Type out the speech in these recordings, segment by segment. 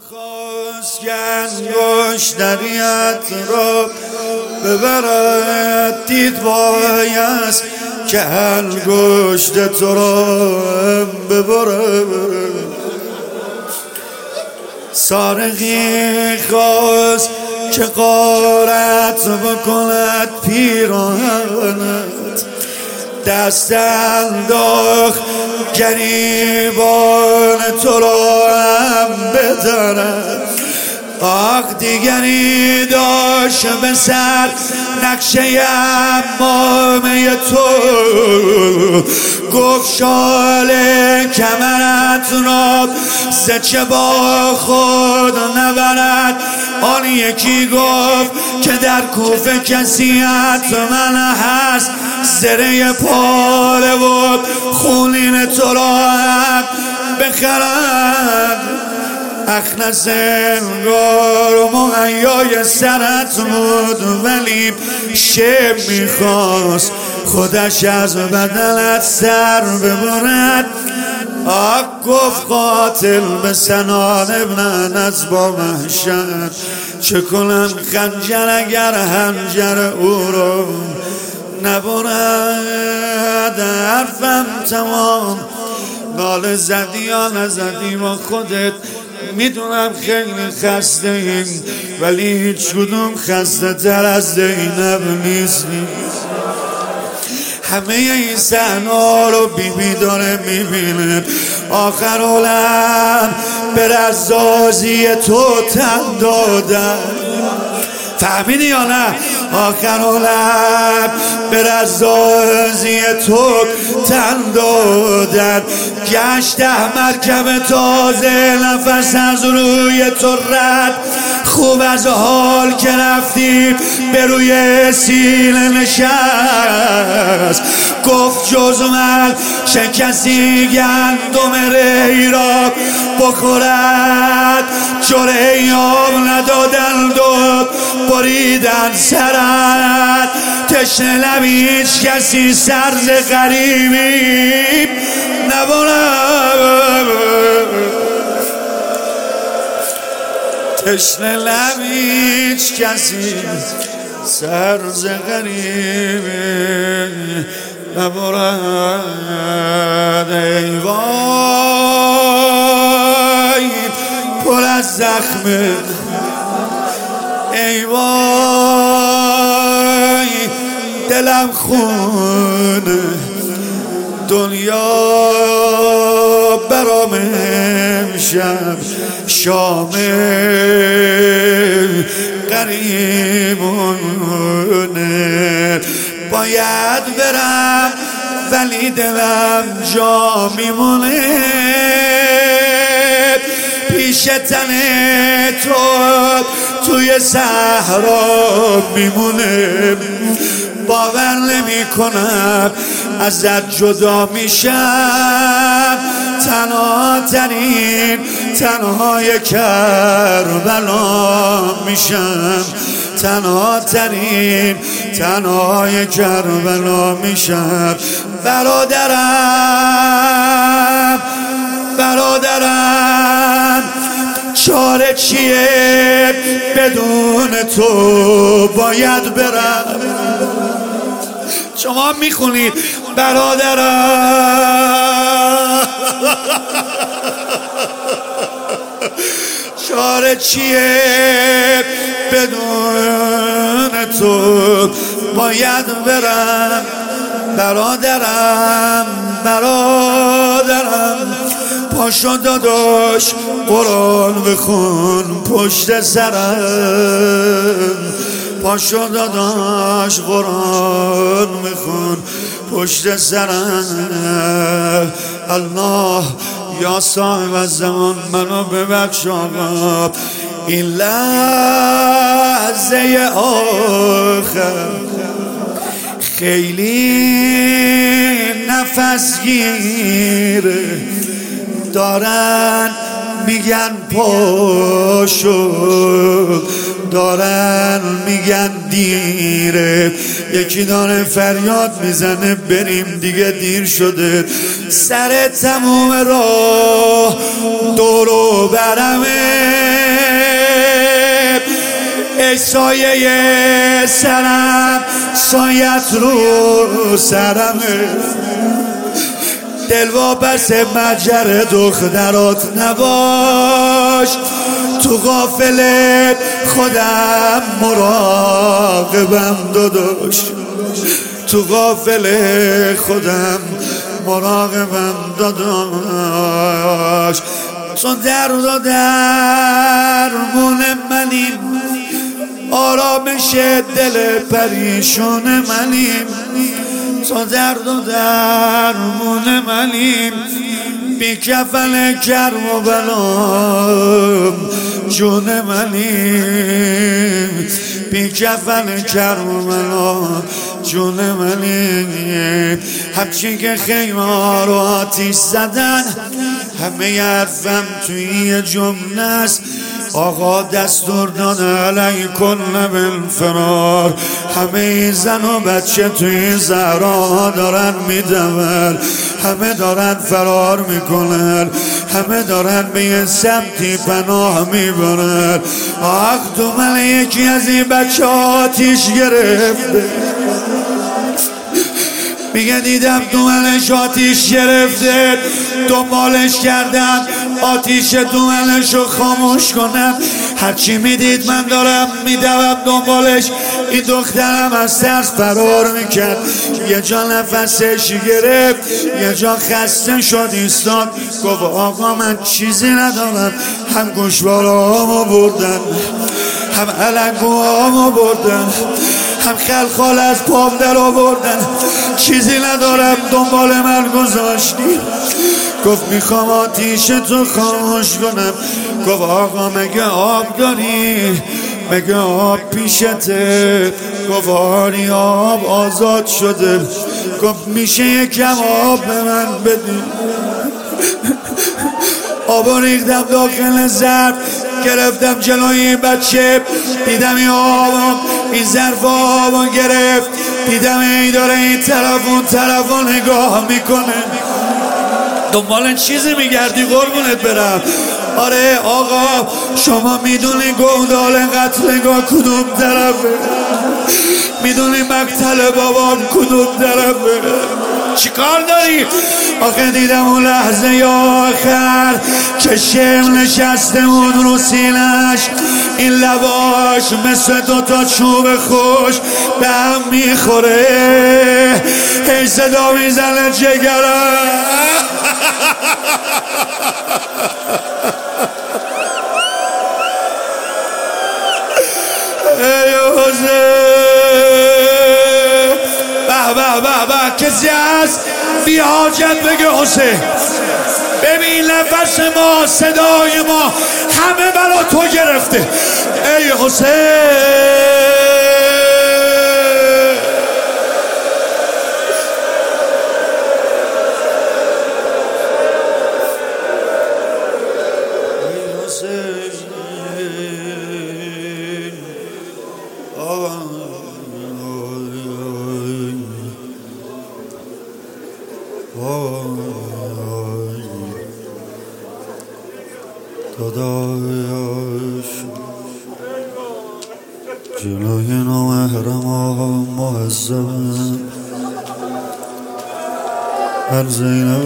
خواست که انگشتریت را ببرد، دید بایست که انگشت تو را ببرد. سارقی خواست که غارت بکند پیراهنت، دست انداخت گریبان تو را هم بدرد. آخ دیگری داشت به سر نقشه امامه تو، گفت شال کمرت را زچه با خود نبرد. آن یکی گفت که در کوفه کسی من هست، زره پاره و خونین تو را هم بخرد. اخنس انگار و مهیای سرت بود، ولی شب میخواست خودش از بدنت سر ببرد. آق گفت قاتل به سنان ابن از با وحشت، چه کنم خنجر اگر هنجر او رو نبرد. حرفم تمام، ناله زدی یا نزدی با خودت میدونم خیلی خسته این، ولی هیچ کدوم خسته تر از زینب نیستی. همه این صحنه‌ها رو بیبی داره میبینه. آخر عالم به رزازی تو تن دادن، فهمیدی یا نه؟ آخر عالم به رزازی تو تن دادن. گشته مرکب تازه، نفس از روی تو رد. خوب از حال که رفتی به روی سینه نشست. گفت جز من چه کسی گندم ری را بخورد، جرعه آب ندادند و بریدن سرت. تشنه لب هیچ کسی سرز غریبی نبرد، تشنه لب هیچ کسی سرز غریبی نبرد. ای وای پر از زخمه، ای وای دلم خونه، دنیا برام امشب شام غریبونه. باید برم ولی دلم جا میمونه، پیش تن تو توی صحرا میمونه. باور نمی کنم ازت جدا میشم، تنها ترین تنهای کربلا میشم، تنها ترین تنهای کربلا میشم. برادرم برادرم چاره چیه؟ بدون تو باید برم. شما میخونید برادرم چاره چیه؟ بدون تو باید برم. برادرم برادرم پاشو داداش قرآن بخون پشت سرم، پاشو داداش قرآن بخون پشت سرم. الله یا صاحب الزمان منو ببخش آقا، این لحظه آخر خیلی نفس گیره. دارن میگن پاشو، دارن میگن دیره، یکی داره فریاد میزنه بریم دیگه دیر شده. سر تموم راه دورو برمه ای سایه سرم سایت رو سرمه، دل واپس مجر دخترات نباش، تو غافل خودم مراقبم داداش، تو غافل خودم مراقبم داداش. چون درد و درمون منیم، آرامش دل پریشون منیم، تو درد و درمون منیم، بی کفن کرم و بلام جون منیم، بی کفن کرم و بلام جون منیم. همچین که خیمه رو آتیش زدن، همه حرفم توی یه جمله است، آقا دستور داده علیکن بالفرار. همه زن و بچه توی زهرا دارن میدون، همه دارن فرار میکنن، همه دارن به یه سمتی پناه میبرن. آخ تو من یکی از این بچه آتیش گرفته، میگه دیدم دومنش آتیش گرفته، دنبالش کردم آتیش دومنشو خاموش کنم، هرچی میدید من دارم میدوم دنبالش. این دخترم از ترس فرار میکرد، یه جا نفسش گرفت، یه جا خسته شد ایستاد، گفت آقا من چیزی ندارم، هم گوشوارامو بردن، هم علنگوامو بردن، هم خلخال از پام در آوردن، چیزی ندارم دنبال من گذاشتی. گفت میخوام آتیش تو خاموش کنم. گفت آقا مگه آب داری؟ مگه آب پیشته؟ گفت آری آب آزاد شده. گفت میشه یکم آب به من بدی؟ آب ریختم داخل ظرف، گرفتم جلوی بچه، دیدم این آب این ظرف آبو گرفت، دیدم این داره این طرف اون طرف نگاه میکنه. دنبال چیزی میگردی قربونت برم؟ آره آقا شما میدونی گودال قتلگاه کدوم طرفه؟ میدونی مقتل بابام کدوم طرفه؟ چی کار داری؟ آخه دیدم اون لحظه آخر که شم نشسته بود رو سینش، این لباش مثل دوتا چوب خوش به هم میخوره، هی صدا میزنه جگرم. ای حسین، به به به به، کسی هست بی حاجت بگه حسین؟ ببین نفس ما صدای ما همه برا تو گرفته. ای حسین، داداش جلوی نامحرم معذبم، هر زینب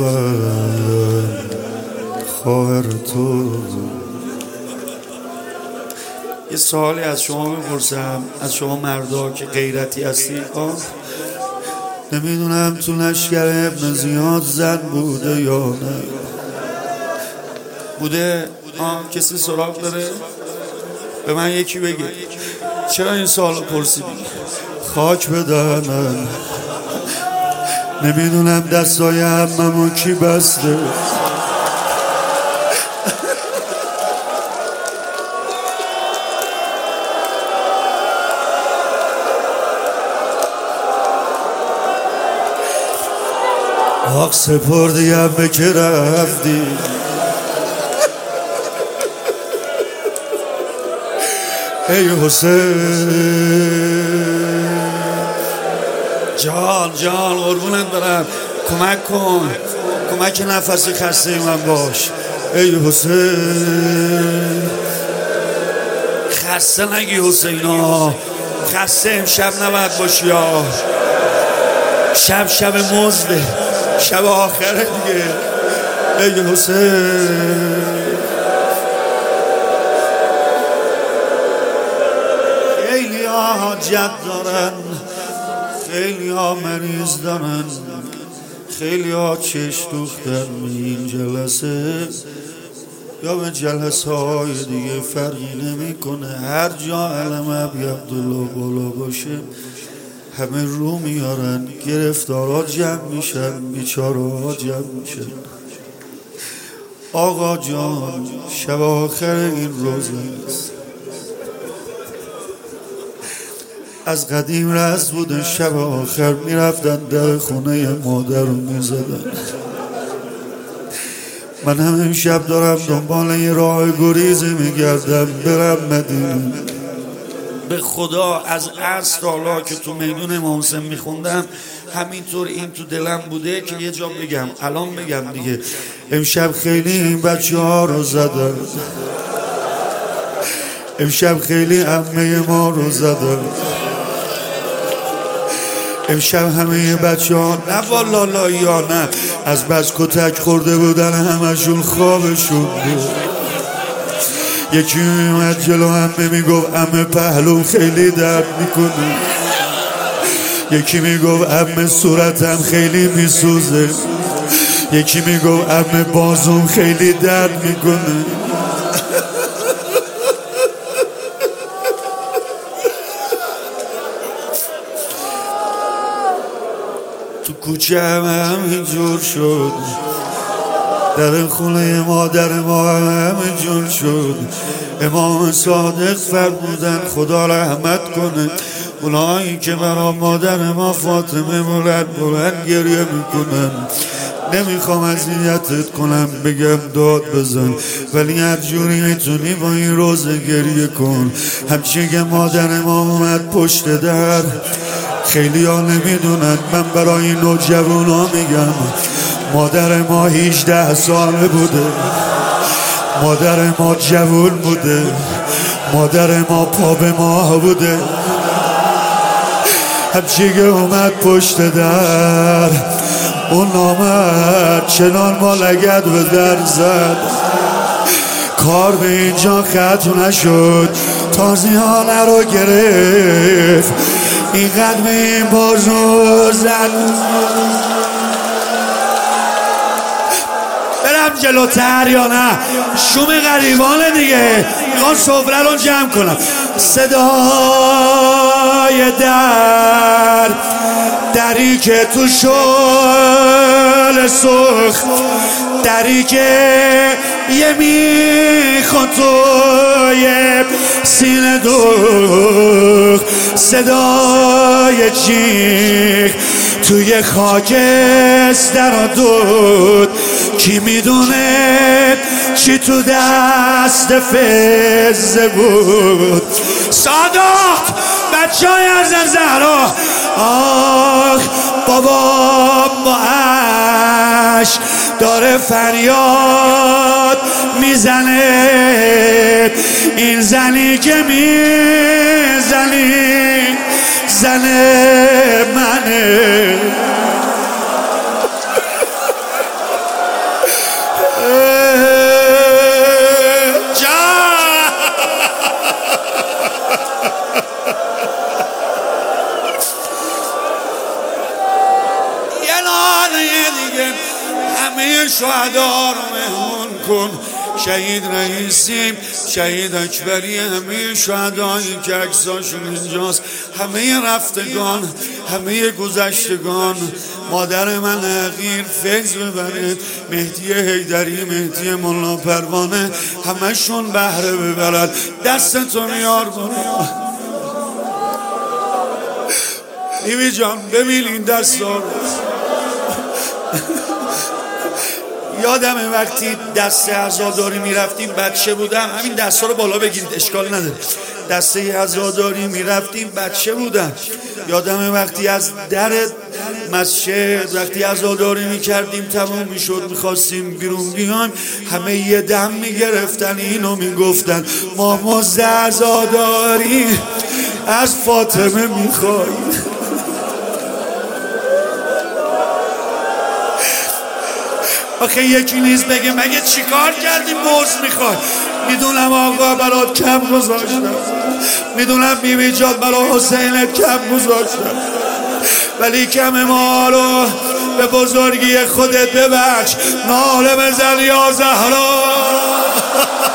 خواهر تو. یه سوالی از شما میپرسم، از شما مردا که غیرتی هستید، نمیدونم تو لشکر ابن زیاد زن بوده یا نه بوده؟ کسی سراغ داره؟ به من یکی بگه چرا این سوالو پرسیدی؟ خاک بدن من، نمیدونم دستای عممو کی بسته. آخ سپردیم به که رفتی، ای حسین جان جان قربونت برم، کمک کن، کمک نفسی خسته من باش. ای حسین خسته نگی حسینا، خسته امشب نباید باشی ها. شب مزده، شب آخره دیگه. ای حسین خیلی ها حاجت دارن، خیلی ها مریض دارن، خیلی ها چش دوختن به این جلسه یا به جلسه های دیگه فرقی نمی کنه. هر جا علم ابی عبدالله بالا باشه همه رو میارن، گرفتارها جمع میشن، بیچاره ها جمع میشن. آقا جان شب آخر این روزه است، از قدیم رسم بوده شب آخر میرفتن در خونه مادر رو میزدن. من هم امشب دارم دنبال یه راه گریزی میگردم برم مدینه. به خدا از عصر تا حالا که تو میدون امام حسین میخوندم همینطور این تو دلم بوده که یه جا بگم، الان بگم دیگه. امشب خیلی این بچه ها رو زدن، امشب خیلی عمه ما رو زدن، امشب همه بچه ها نه والا یا نه از بس کتک خورده بودن همشون خوابشون بود. یکی میومد جلو همه میگفت عمه پهلو خیلی درد میکنه، یکی میگفت عمه صورتم خیلی میسوزه، یکی میگفت عمه بازوم خیلی درد میکنه. تو کوچه همینجور شد، در خونه مادر ما همینجور شد. امام صادق فرمودن خدا رحمت کنه اونایی که برا مادر ما فاطمه بلند گریه میکنن. نمیخوام اذیتت کنم بگم داد بزن، ولی هر جوری میتونی با این روزه گریه کن. همچین که مادر ما اومد پشت در، خیلی ها نمیدونن، من برای نوجوان ها میگم مادر ما 18 ساله بوده، مادر ما جوون بوده، مادر ما پا به ما بوده. همچی که اومد پشت در اون آمد چنان ما لگد به در زد، کار به اینجا ختم نشد، تازیانه رو گرفت اینقدر به این بازو زد. برم جلوتر یا نه؟ شوم غریبانه دیگه، میخوام سفره رو جمع کنم. صدای دری که تو شل سرخ، دری که یه میخواد توی سینه دوخ، صدای جیغ توی خاکستر و دود. کی میدونه چی تو دست فزه بود؟ سادات بچه های از زهرا، آخ بابا با عشق داره فریاد میزنه، این زنی که میزنی زن منه. همه شهدا رو مهمون کن، شهید رئیسیم، شهید اکبری، همه شهدایی که عکساشون اینجاست، همه رفتگان، همه گذشتگان. مادر من حقیر فیض ببرد، مهدی حیدری، مهدی مولا پروانه، همشون بهره ببرد. دستتون یار برو نیوی جان، ببین این دست رو. یادمه وقتی دسته عزاداری میرفتیم، بچه بودم، همین دستا رو بالا بگیرید اشکال نداره، دسته عزاداری میرفتیم بچه بودم. یادمه وقتی از در مسجد وقتی عزاداری میکردیم تموم میشد میخواستیم بیرون بیایم، همه یه دم میگرفتن اینو میگفتن ما مزد عزاداری از فاطمه میخواییم. آخه یکی نیز بگه مگه چیکار کردی موز میخوای؟ میدونم آقا برات کم گذاشتم، میدونم بیبی جان برای حسینت کم گذاشتم، ولی کم ما رو به بزرگی خودت ببخش. ناله بزن یا زهرا.